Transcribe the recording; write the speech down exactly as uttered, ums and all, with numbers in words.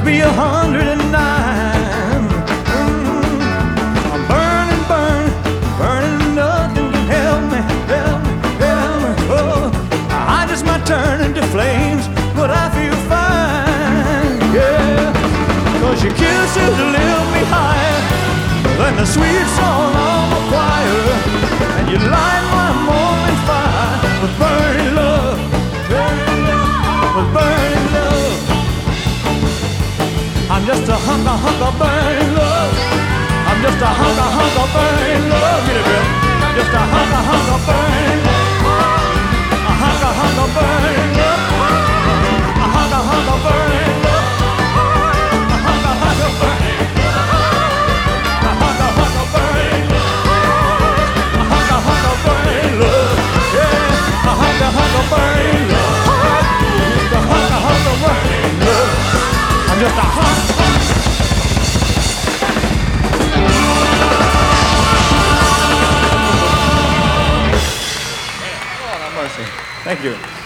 be a hundred and nine. Mm. I'm burning, burning, burning, nothing can help me, help me, help me. Oh, I just might turn into flames, but I feel fine, yeah. Cause your kisses lift me higher than the sweet song of a choir, and you light my morning fire with burning love, burning love, with burning love. I'm just a hunk of hunk of burning love. I'm just a hunk of hunk of burning love. Get it, girl. I'm just a hunk of hunk of burning love. A hunk of hunk of burning love. A hunk of hunk of burning love. A hunk of hunk of burning love. A hunk of hunk of burning love. A hunk of hunk of burning love. Yeah. A hunk of hunk of burning love. Just a hunk of hunk of burning love. I'm just a hunk. Thank you.